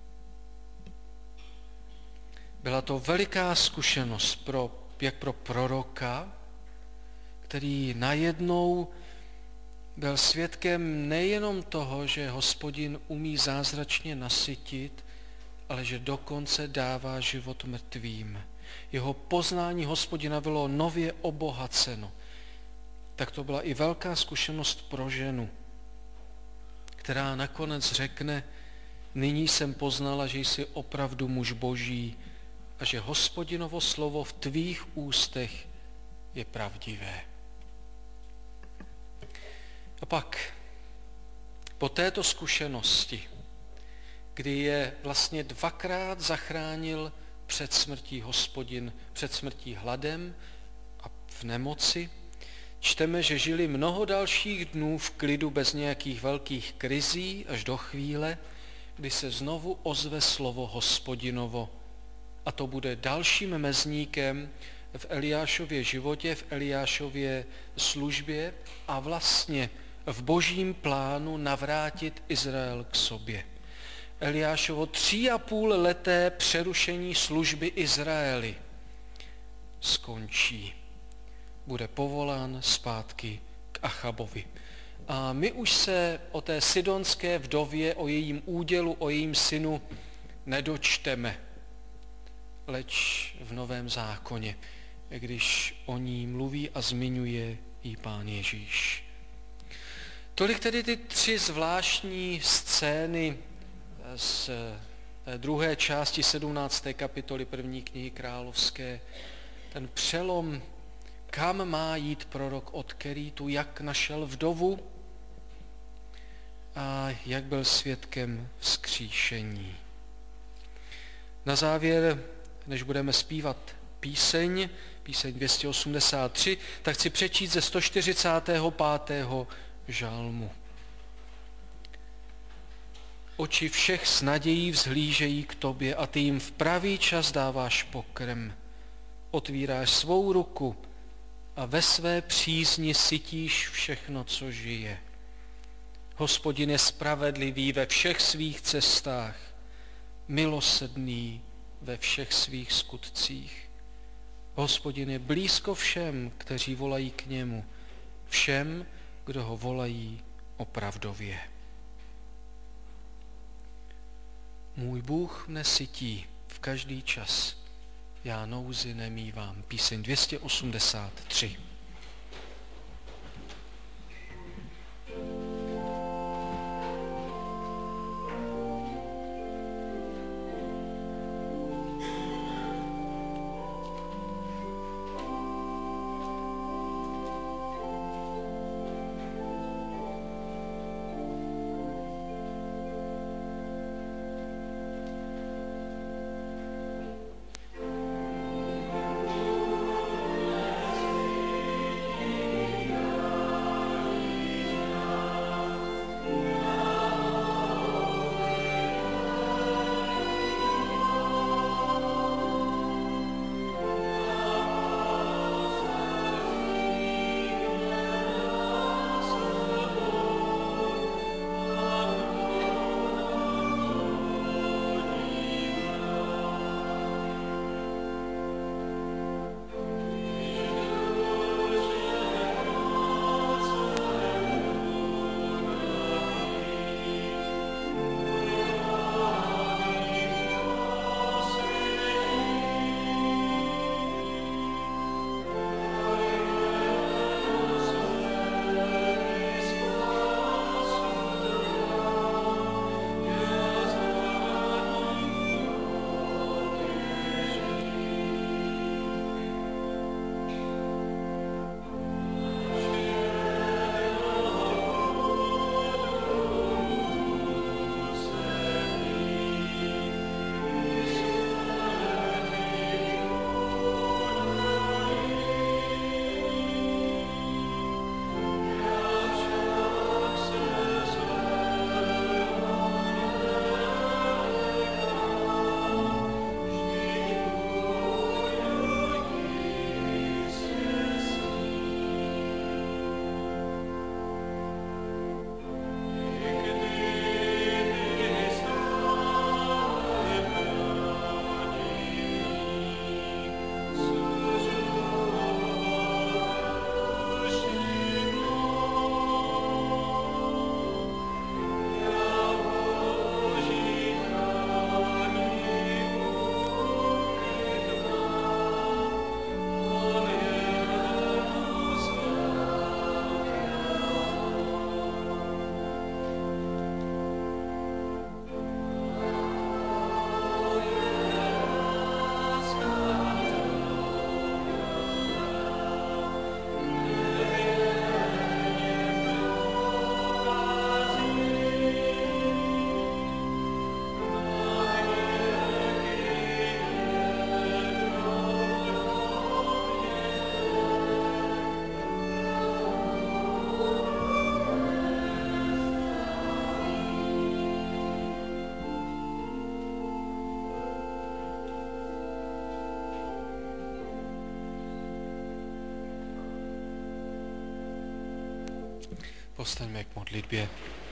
Byla to veliká zkušenost pro, jak pro proroka, který najednou byl svědkem nejenom toho, že Hospodin umí zázračně nasytit, ale že dokonce dává život mrtvým. Jeho poznání Hospodina bylo nově obohaceno. Tak to byla i velká zkušenost pro ženu, která nakonec řekne: nyní jsem poznala, že jsi opravdu muž boží a že Hospodinovo slovo v tvých ústech je pravdivé. A pak po této zkušenosti, kdy je vlastně dvakrát zachránil před smrtí Hospodin, před smrtí hladem a v nemoci, čteme, že žili mnoho dalších dnů v klidu bez nějakých velkých krizí až do chvíle, kdy se znovu ozve slovo Hospodinovo. A to bude dalším mezníkem v Eliášově životě, v Eliášově službě a vlastně v božím plánu navrátit Izrael k sobě. Eliášovo tří a půl leté přerušení služby Izraeli skončí. Bude povolán zpátky k Achabovi. A my už se o té sidonské vdově, o jejím údělu, o jejím synu nedočteme, leč v Novém zákoně, když o ní mluví a zmiňuje jí Pán Ježíš. Tolik tedy ty tři zvláštní scény z druhé části sedmnácté kapitoly první knihy Královské, ten přelom, kam má jít prorok od Kerítu, jak našel vdovu a jak byl svědkem vzkříšení. Na závěr, než budeme zpívat píseň, píseň dvě stě osmdesát tři, tak chci přečíst ze sto čtyřicátého pátého žalmu. Oči všech s nadějí vzhlížejí k tobě a ty jim v pravý čas dáváš pokrm. Otvíráš svou ruku a ve své přízni sytíš všechno, co žije. Hospodin je spravedlivý ve všech svých cestách, milosrdný ve všech svých skutcích. Hospodin je blízko všem, kteří volají k němu, všem, kdo ho volají opravdově. Můj Bůh mne sytí v každý čas, já nouzi nemívám. Píseň dvě stě osmdesát tři. Povstaňme k modlitbě.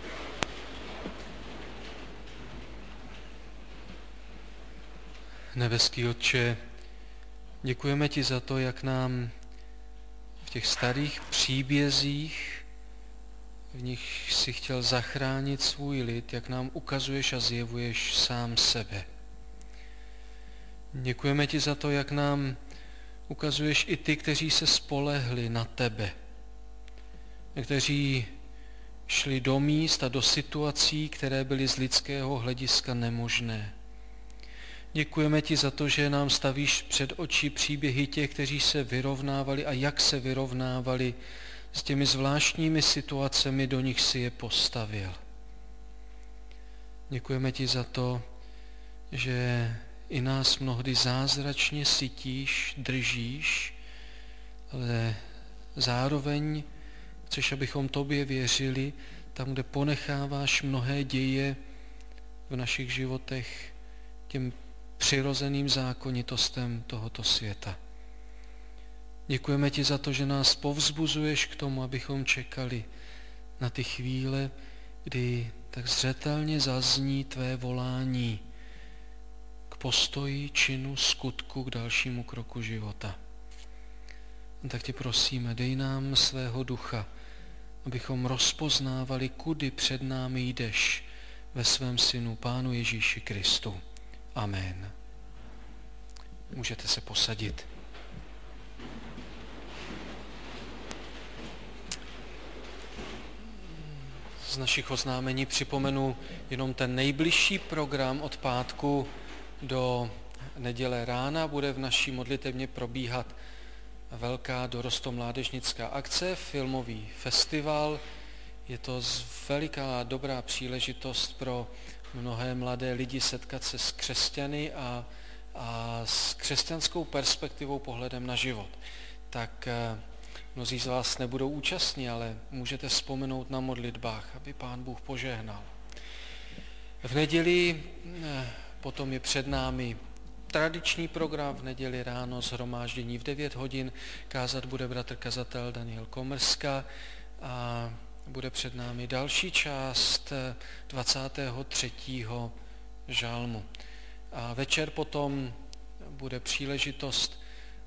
Nebeský Otče, děkujeme ti za to, jak nám v těch starých příbězích, v nich si chtěl zachránit svůj lid, jak nám ukazuješ a zjevuješ sám sebe. Děkujeme ti za to, jak nám ukazuješ i ty, kteří se spolehli na tebe, kteří šli do míst a do situací, které byly z lidského hlediska nemožné. Děkujeme ti za to, že nám stavíš před oči příběhy těch, kteří se vyrovnávali a jak se vyrovnávali s těmi zvláštními situacemi, do nich si je postavil. Děkujeme ti za to, že i nás mnohdy zázračně sytíš, držíš, ale zároveň chceš, abychom tobě věřili, tam, kde ponecháváš mnohé děje v našich životech těm přirozeným zákonitostem tohoto světa. Děkujeme ti za to, že nás povzbuzuješ k tomu, abychom čekali na ty chvíle, kdy tak zřetelně zazní tvé volání k postoji, činu, skutku, k dalšímu kroku života. A tak tě prosíme, dej nám svého ducha, abychom rozpoznávali, kudy před námi jdeš ve svém synu, Pánu Ježíši Kristu. Amen. Můžete se posadit. Z našich oznámení připomenu jenom ten nejbližší program od pátku do neděle rána. Bude v naší modlitevně probíhat velká dorostomládežnická akce, filmový festival. Je to veliká dobrá příležitost pro mnohé mladé lidi setkat se s křesťany a, a s křesťanskou perspektivou, pohledem na život. Tak mnozí z vás nebudou účastní, ale můžete vzpomenout na modlitbách, aby Pán Bůh požehnal. V neděli potom je před námi tradiční program, v neděli ráno shromáždění v devět hodin, kázat bude bratr kazatel Daniel Komrska a bude před námi další část dvacátého třetího žalmu. A večer potom bude příležitost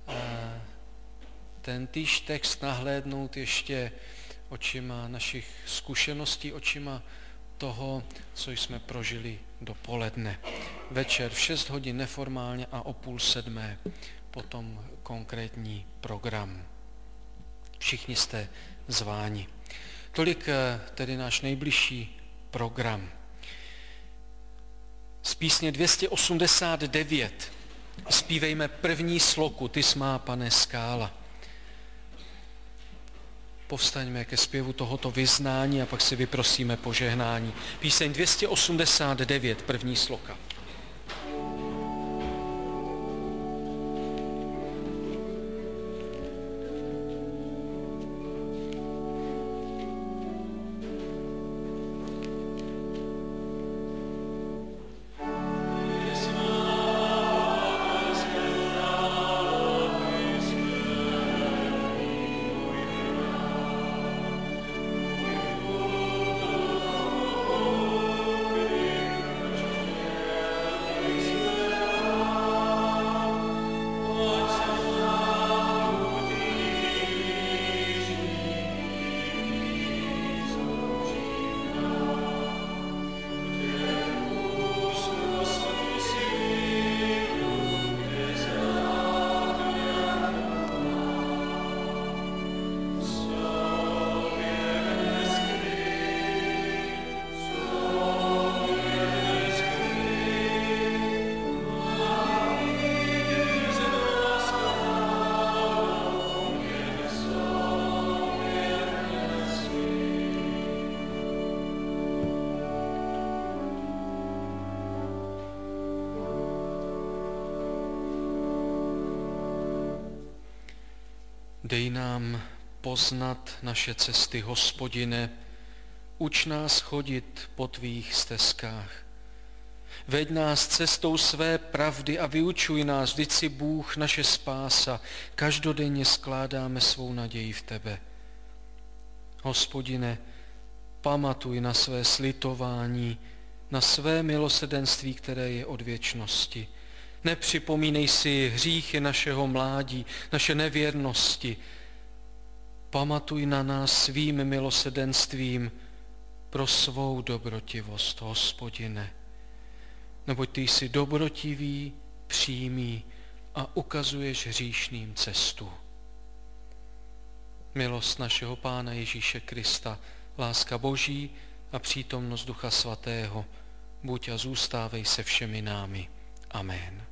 ten týž text nahlédnout ještě očima našich zkušeností, očima toho, co jsme prožili dopoledne. Večer v šest hodin neformálně a o půl sedmé potom konkrétní program. Všichni jste zváni. Tolik tedy náš nejbližší program. Z písně dvě stě osmdesát devět zpívejme první sloku, Ty smá, Pane, skála. Povstaňme ke zpěvu tohoto vyznání a pak si vyprosíme požehnání. Píseň dvě stě osmdesát devět, první sloka. Dej nám poznat naše cesty, Hospodine, uč nás chodit po tvých stezkách. Veď nás cestou své pravdy a vyučuj nás, vždyť si Bůh naše spása, každodenně skládáme svou naději v tebe. Hospodine, pamatuj na své slitování, na své milosrdenství, které je od věčnosti. Nepřipomínej si hříchy našeho mládí, naše nevěrnosti. Pamatuj na nás svým milosrdenstvím pro svou dobrotivost, Hospodine. Neboť ty jsi dobrotivý, přímý a ukazuješ hříšným cestu. Milost našeho Pána Ježíše Krista láska Boží a přítomnost Ducha Svatého, buď a zůstávej se všemi námi. Amen.